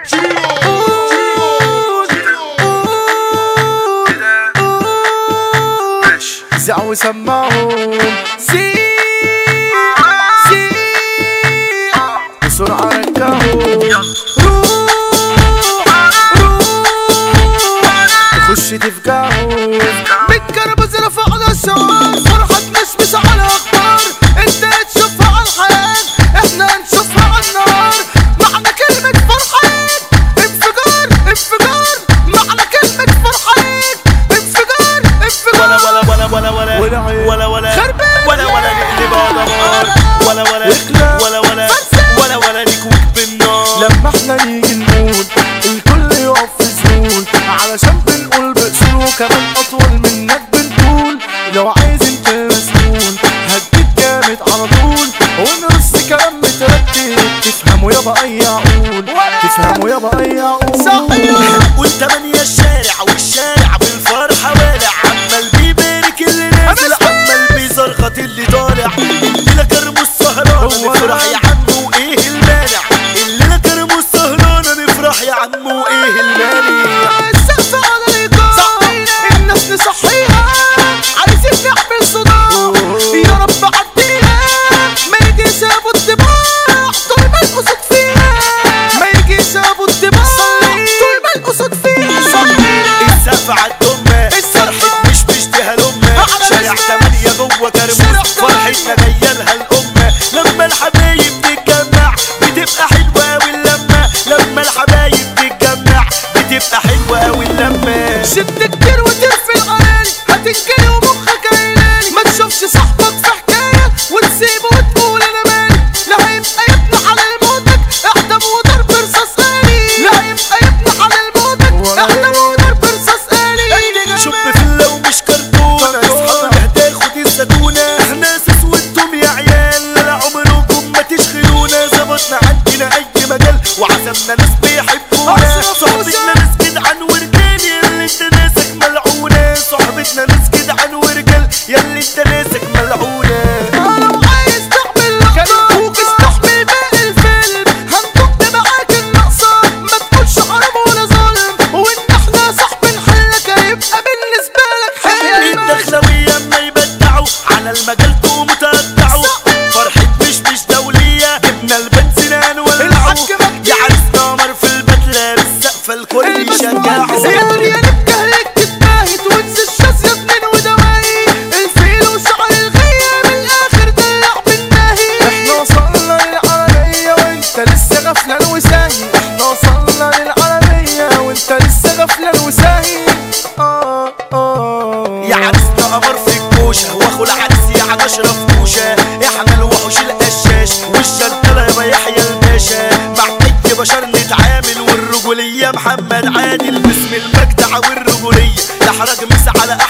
زعوا سماهم بسرعة ركاهم تخش تفقاهم بالكربز رفعنا الشعار فرحة مش على اخبار انت تشوفها على الحياة احنا نشوفها على النار معنى كلمة فرحين انفجار انفجار معنى كلمة فرحين انفجار انفجار ولا نقلبها دمار ولا نكوك بالنار. لما احنا نيجي نقول الكل يقف في زول علشان بنقول بأصول وكمان اطول منك بنقول لو عايز انت مسؤول هديك جامد على طول ونرص كلام مترتب تفهموا يابا اي عقول تفهموا يابا اي عقول. والتمانية الشارع والشارع بالفرحة والع عمال بيبارك اللي نازل عمال بيزرغط اللي طالع الليلة كرموا السهرانة نفرح يا عمو ايه المانع الليلة كرموا السهرانة نفرح يا عمو ايه المانع. السقف على الإيقاع الناس نصحيها عايزين نعمل صداع يا رب عديها ما يجيش ابو الطباع طول ما القصد فيها ما يجيش ابو الطباع طول ما القصد فيها. السقف عالدمة فرحة مش ديها الأمة شارع 8 جوه كرموز فرحتنا جايالها الأمة لما الحبايب تتجمع بتبقى حلوة أوي اللمة لما الحبايب تتجمع بتبقى حلوة أوي اللمة. شد كتير وترفي الغلالي هتنجلي ومخك عيناني ما تشوفش صاحبك في حكاية وتسيبه وتقول أنا مالي لا هيبقى يبنى حلال موتك احدم وضرب رصاص آلي لا هيبقى يبنى حلال موتك احدم وضرب رصاص آلي. شوف فيلا ومش كرتونة اصحابي هتاخد الزتونة احنا اساس وانتم يا عيال لا عمركم ما تشغلونا ظبطنا عندنا اي مجال وعزمنا ناس بيحبونا صحبتنا ناس جدعان ورجال ياللي انت ناسك ملعونة صحبتنا ناس جدعان ورجال ياللي انت ناسك ملعونة. لو عايز تعمل لقطة استحمل باقي الفيلم هنكب معاك النقصة ما تقولش حرام ولا ظالم وان احنا صاحب نحلك هيبقى بالنسبة لك حلم. الدخلوية اما يبدعوا على المجال تقوموا تقطعوا فرحة مش دولية جبنا البنزينان ولعوا يا عرسنا قمر في البدلة بالسقفة الكل يشجعوا يا دنيا نبكي هيك تتباهت وانسى الشاذ يا اتنين ودواي الفيل وشعر الغية من الاخر دلع بالناهي. احنا وصلنا للعالمية وانت لسه غفلان وساهي احنا وصلنا للعالمية وانت لسه غفلان وساهي. يا عرسنا قمر في الكوشة واخو العرس يا عم اشرف كوشة احنا الوحوش القشاش والشنطلة يا يحيى الباشا مع اي بشر نتعامل والرجولية محمد عادل باسم المجدع والرجولية يحرج مس على